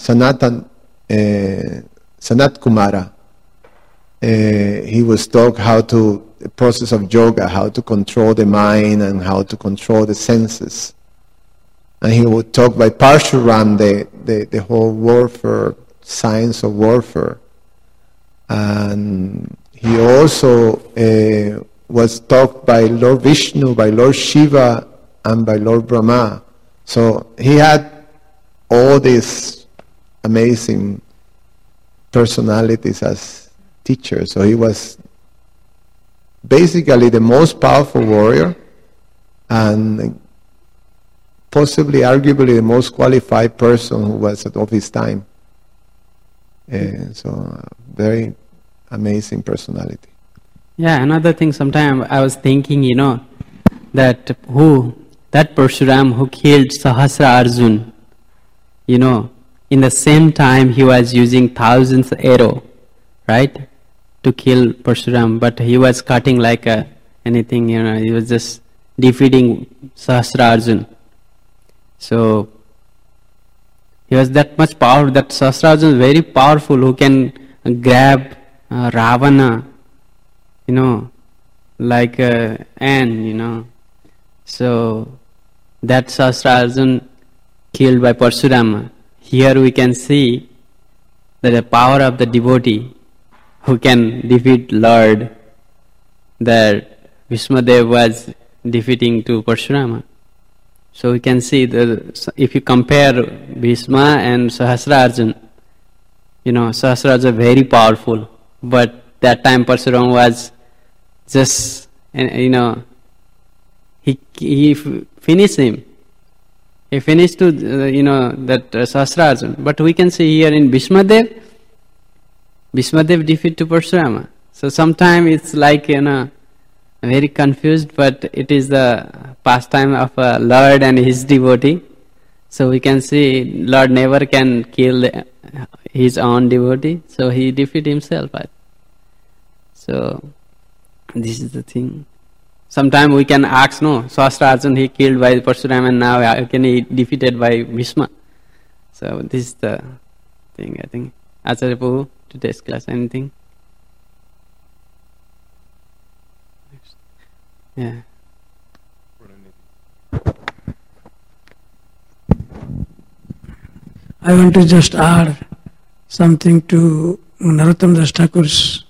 Kumara. He was taught how to, the process of yoga, how to control the mind and how to control the senses. And he would talk by Parshuram, the whole warfare, science of warfare. And he also was taught by Lord Vishnu, by Lord Shiva and by Lord Brahma. So he had all these amazing personalities as teachers. So he was basically the most powerful warrior and possibly, arguably, the most qualified person who was of his time. So, very amazing personality. Yeah, another thing, sometime I was thinking, that Parshuram who killed Sahasra Arjun, in the same time he was using thousands of arrows, right, to kill Parshuram, but he was cutting like anything, he was just defeating Sahasra Arjun. So, he was that much powerful, that Sahasra Arjun is very powerful, who can grab Ravana, like an ant, So, that Sahasra Arjun killed by Parshurama. Here we can see that the power of the devotee who can defeat Lord, that Bhishmadev was defeating to Parshurama. So we can see that if you compare Bhishma and Sahasra Arjun, Sahasra Arjun is very powerful, but that time Parshurama was just, he finished him. He finished to, that Sahasra Arjun. But we can see here in Bhishmadev defeat to Parshurama. So sometimes it's like, very confused, but it is the pastime of a Lord and his devotee. So we can see Lord never can kill his own devotee, so he defeat himself. So this is the thing. Sometimes we can ask, Sahasra Arjun he killed by Parshurama and now how can he defeated by Bhishma? So this is the thing, I think. Acharya Prabhu, today's class, anything? Yeah. I want to just add something to Narottam Das Thakur's,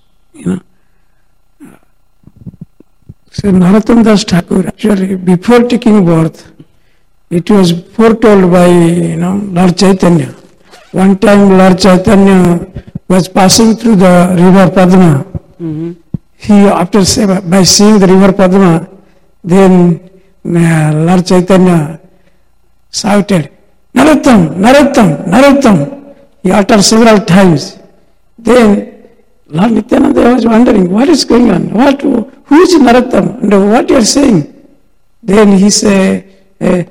So Narottam Das Thakur, actually, before taking birth, it was foretold by, Lord Chaitanya. One time Lord Chaitanya was passing through the river Padma. Mm-hmm. By seeing the river Padma, then Lord Chaitanya shouted, Narottam, Narottam, Narottam. He uttered several times. Then Lord Nityananda was wondering, what is going on? Who is Narottam? And what you are saying? Then he said, when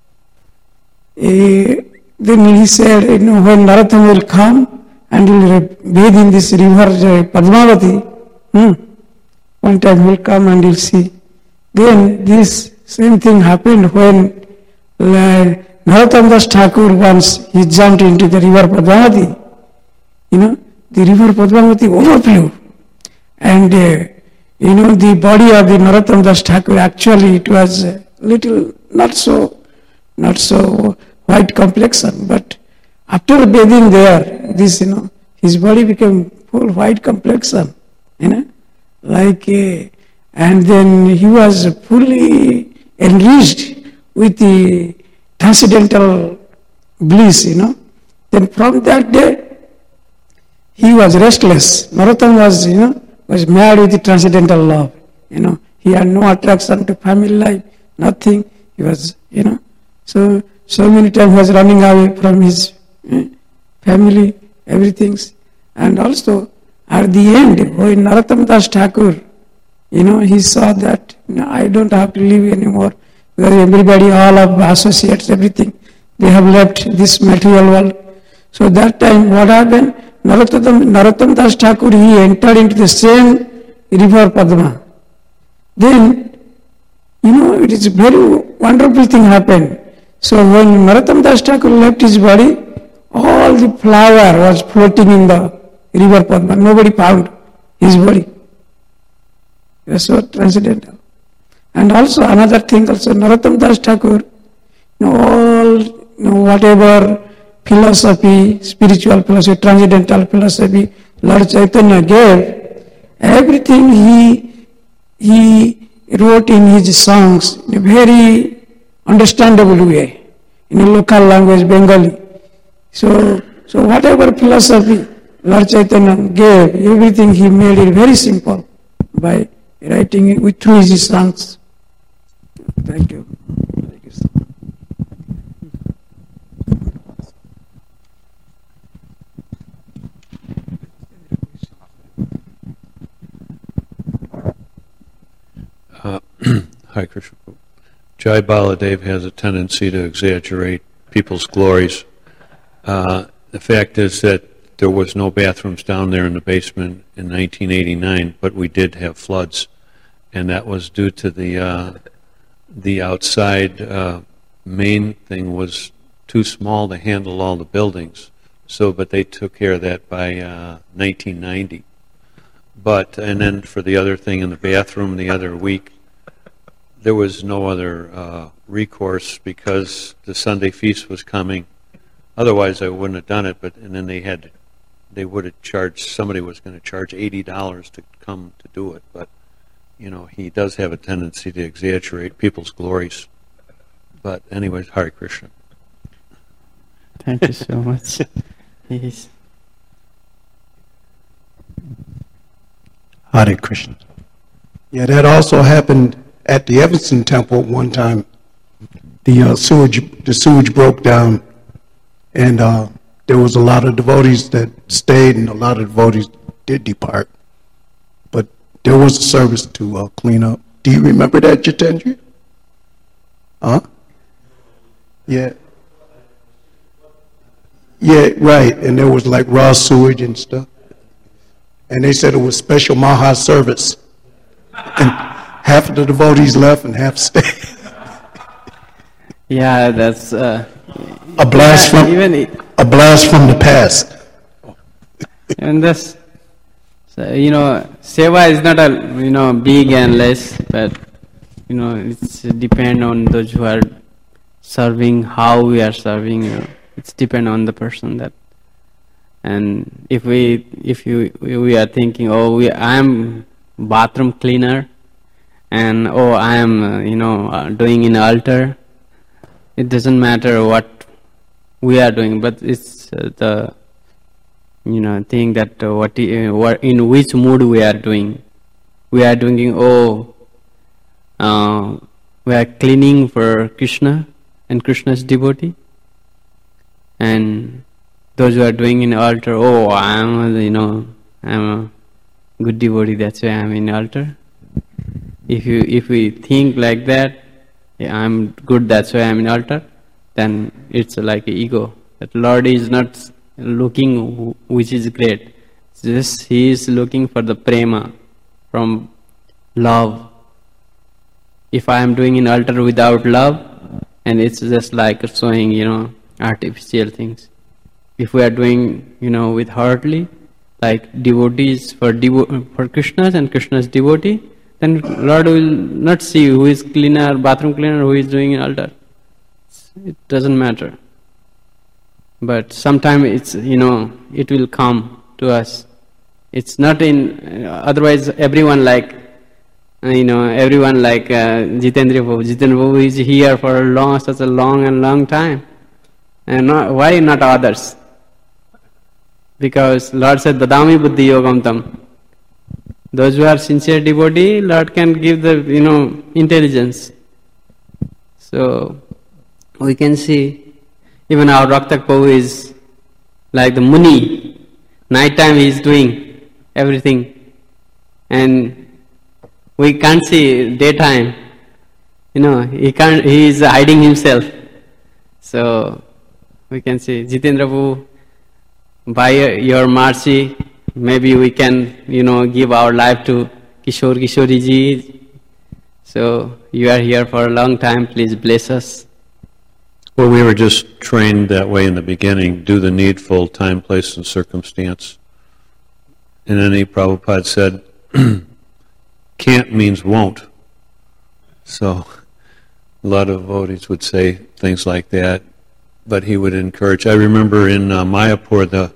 Narottam will come and he will bathe in this river Padmavati, one time he will come and he will see. Then this same thing happened when Narottam Das Thakur once he jumped into the river Padmavati. The river Padmavati overflew. And the body of the Narottam Das Thakur, actually it was a little not so white complexion, but after bathing there, his body became full white complexion, and then he was fully enriched with the transcendental bliss, Then from that day, he was restless. Narottam was mad with the transcendental love, He had no attraction to family life, nothing. He was, so many times he was running away from his family, everything. And also, at the end, when Narottam Das Thakur, he saw that I don't have to live anymore because everybody, all of associates, everything, they have left this material world. So that time, what happened? Narottam Das Thakur, he entered into the same river Padma. Then, it is a very wonderful thing happened. So when Narottam Das Thakur left his body, all the flower was floating in the river Padma. Nobody found his body. It was so transcendental. And also another thing also, Narottam Das Thakur, whatever philosophy, spiritual philosophy, transcendental philosophy, Lord Chaitanya gave, everything he wrote in his songs in a very understandable way, in a local language, Bengali. So whatever philosophy Lord Chaitanya gave, everything he made it very simple by writing it through his songs. Thank you. Hare Krishna. Jai Baladev has a tendency to exaggerate people's glories. The fact is that there was no bathrooms down there in the basement in 1989, but we did have floods, and that was due to the outside main thing was too small to handle all the buildings. So, but they took care of that by 1990. And then for the other thing in the bathroom the other week, there was no other recourse because the Sunday feast was coming. Otherwise, I wouldn't have done it. And then they would have charged. Somebody was going to charge $80 to come to do it. But he does have a tendency to exaggerate people's glories. But anyways, Hare Krishna. Thank you so much. Yes. Hare Krishna. Yeah, that also happened at the Evanston Temple one time. The sewage broke down, and there was a lot of devotees that stayed, and a lot of devotees did depart. But there was a service to clean up. Do you remember that, Jitendra? Huh? Yeah. Yeah, right. And there was like raw sewage and stuff. And they said it was special Maha service. And half of the devotees left and half stayed. Yeah, that's a blast from the past. And this, seva is not a big and less, but it's depend on those who are serving, how we are serving. It's depend on the person that. And if we are thinking, I am bathroom cleaner, and I am doing in altar. It doesn't matter what we are doing, but it's the thing that what in which mood we are doing. We are doing we are cleaning for Krishna and Krishna's devotee, and those who are doing in altar, I'm a good devotee, that's why I'm in altar. If we think like that, I'm good, that's why I'm in altar, then it's like an ego. That Lord is not looking which is great. Just He is looking for the prema, from love. If I am doing in altar without love, and it's just like showing, artificial things. If we are doing, with heartily, like devotees for Krishna's and Krishna's devotee, then Lord will not see who is cleaner, bathroom cleaner, who is doing an altar. It doesn't matter. But sometimes it's, it will come to us. It's not in, otherwise everyone like, everyone like Jitendra Prabhu. Jitendra Prabhu is here for such a long time. And why not others? Because Lord said, Dadami buddhi yogam tam. Those who are sincere devotee, Lord can give the, intelligence. So, we can see, even our Raktak Prabhu is like the Muni. Night time he is doing everything. And we can't see daytime. He is hiding himself. So, we can see Jitendra Prabhu, by your mercy, maybe we can, give our life to Kishore Kishori ji. So you are here for a long time. Please bless us. Well, we were just trained that way in the beginning. Do the needful, time, place, and circumstance. And then Prabhupada said, can't means won't. So a lot of devotees would say things like that. But he would encourage. I remember in Mayapur, the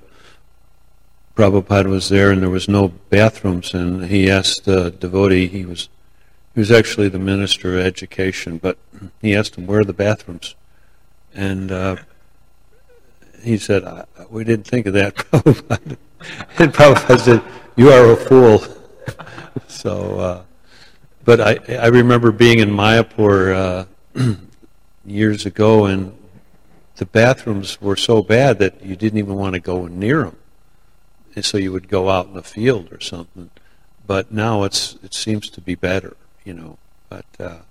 Prabhupada was there and there was no bathrooms, and he asked the devotee, he was He was actually the minister of education, but he asked him, where are the bathrooms? And he said, we didn't think of that, Prabhupada. And Prabhupada said, you are a fool. So, but I remember being in Mayapur years ago, and the bathrooms were so bad that you didn't even want to go near them. And so you would go out in the field or something. But now it seems to be better, you know. But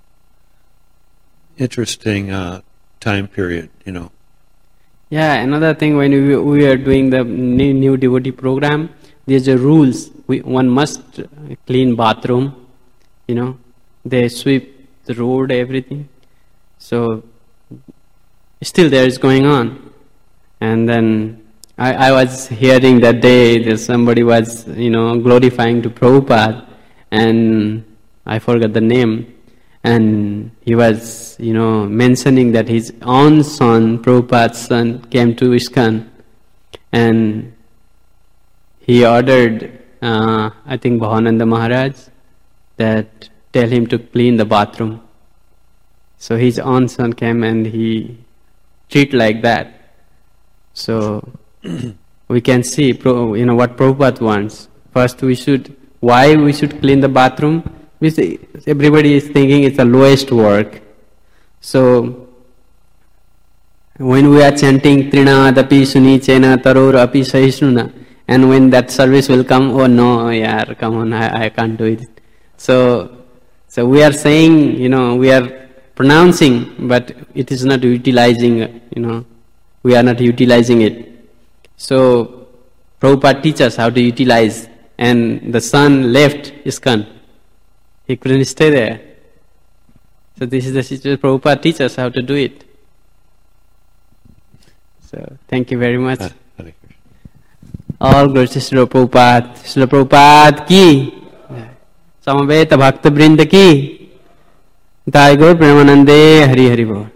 interesting time period, you know. Yeah, another thing, when we are doing the new devotee program, there's a rules. One must clean bathroom, you know. They sweep the road, everything. So still there is going on. And then I was hearing that day that somebody was, you know, glorifying to Prabhupada, and I forgot the name. And he was, you know, mentioning that his own son, Prabhupada's son, came to ISKCON, and he ordered, I think, Bhavananda Maharaj, that tell him to clean the bathroom. So his own son came and he treat like that. So we can see, you know, what Prabhupada wants. First, why we should clean the bathroom? Everybody is thinking it's the lowest work. So when we are chanting Trinadapi Sunichena Taror Api Sahisnuna, and when that service will come, oh no, yeah, come on, I can't do it. So we are saying, you know, we are pronouncing, but it is not utilizing, you know, we are not utilizing it. So Prabhupada teaches us how to utilize, and the son left ISKCON. He couldn't stay there. So this is the situation. Prabhupada teaches us how to do it. So thank you very much. All glories to Srila Prabhupada. Srila Prabhupada ki, Samaveta Bhakta Vrinda ki, Jai Gaur Premanande, Hari Hari Bol.